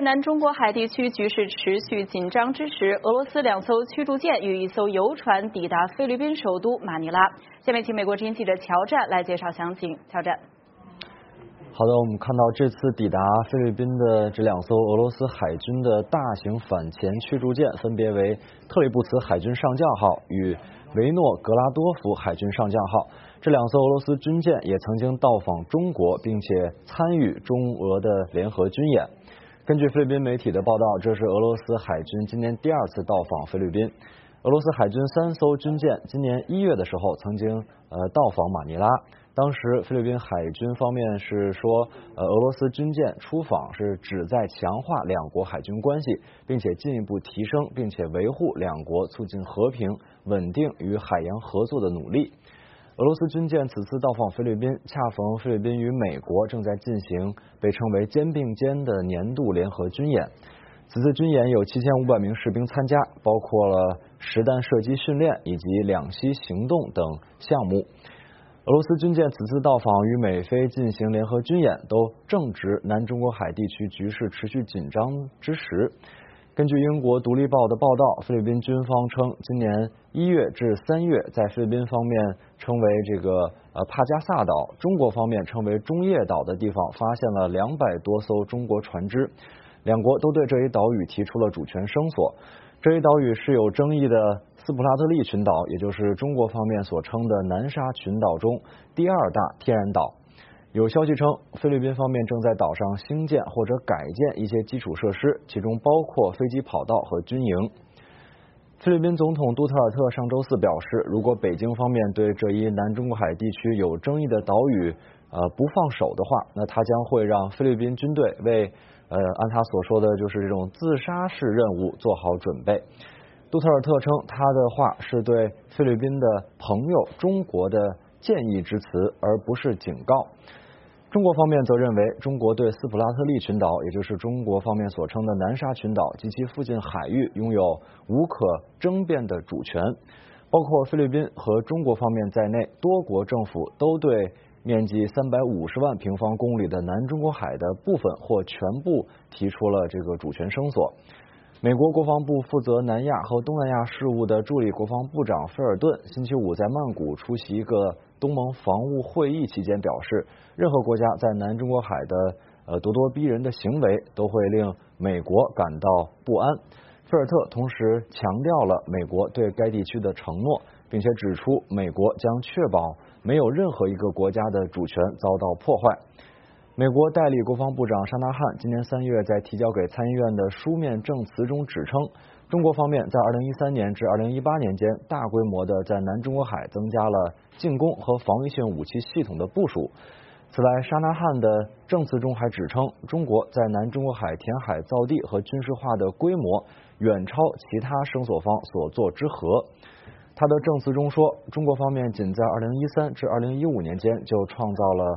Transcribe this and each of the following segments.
南中国海地区局势持续紧张之时，俄罗斯2艘驱逐舰与1艘游船抵达菲律宾首都马尼拉。下面请美国之音记者乔战来介绍详情。乔战。 好的，我们看到这次抵达菲律宾的这2艘俄罗斯海军的大型反潜驱逐舰，分别为特里布茨海军上将号与维诺格拉多夫海军上将号。这2艘俄罗斯军舰也曾经到访中国，并且参与中俄的联合军演。根据菲律宾媒体的报道，这是俄罗斯海军今年第2次到访菲律宾。俄罗斯海军3艘军舰今年1月的时候曾经到访马尼拉，当时菲律宾海军方面是说，俄罗斯军舰出访是旨在强化2国海军关系，并且进一步提升并且维护2国促进和平、稳定与海洋合作的努力。俄罗斯军舰此次到访菲律宾，恰逢菲律宾与美国正在进行被称为肩并肩的年度联合军演。此次军演有7500名士兵参加，包括了实弹射击训练以及两栖行动等项目。俄罗斯军舰此次到访与美菲进行联合军演，都正值南中国海地区局势持续紧张之时。根据英国独立报的报道，菲律宾军方称，今年1月至3月，在菲律宾方面称为帕加萨岛，中国方面称为中业岛的地方，发现了200多艘中国船只。2国都对这一岛屿提出了主权声索。这一岛屿是有争议的斯普拉特利群岛，也就是中国方面所称的南沙群岛中第2大天然岛。有消息称，菲律宾方面正在岛上兴建或者改建一些基础设施，其中包括飞机跑道和军营。菲律宾总统杜特尔特上周4表示，如果北京方面对这一南中国海地区有争议的岛屿不放手的话，那他将会让菲律宾军队为按他所说的就是这种自杀式任务做好准备。杜特尔特称，他的话是对菲律宾的朋友中国的建议之词，而不是警告。中国方面则认为，中国对斯普拉特利群岛，也就是中国方面所称的南沙群岛及其附近海域，拥有无可争辩的主权。包括菲律宾和中国方面在内，多国政府都对面积350万平方公里的南中国海的部分或全部提出了这个主权声索。美国国防部负责南亚和东南亚事务的助理国防部长菲尔顿星期5在曼谷出席一个东盟防务会议期间表示，任何国家在南中国海的咄咄逼人的行为都会令美国感到不安。菲尔特同时强调了美国对该地区的承诺，并且指出美国将确保没有任何一个国家的主权遭到破坏。美国代理国防部长沙纳汉今年3月在提交给参议院的书面证词中指称，中国方面在2013年至2018年间大规模的在南中国海增加了进攻和防御性武器系统的部署。此外，沙纳汉的证词中还指称，中国在南中国海填海造地和军事化的规模远超其他声索方所作之和。他的证词中说，中国方面仅在2013至2015年间就创造了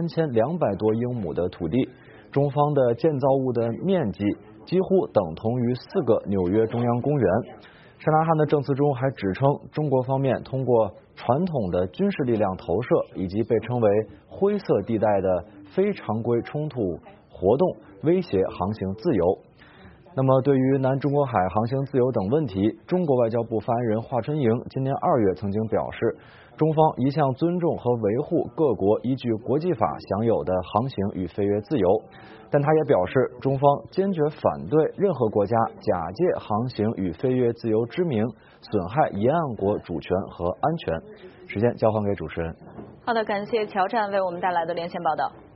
3200多英亩的土地，中方的建造物的面积几乎等同于4个纽约中央公园。沙纳汉的证词中还指称，中国方面通过传统的军事力量投射以及被称为灰色地带的非常规冲突活动，威胁航行自由。那么对于南中国海航行自由等问题，中国外交部发言人华春莹今年2月曾经表示，中方一向尊重和维护各国依据国际法享有的航行与飞越自由，但他也表示，中方坚决反对任何国家假借航行与飞越自由之名损害沿岸国主权和安全。时间交还给主持人。 好的，感谢乔战为我们带来的连线报道。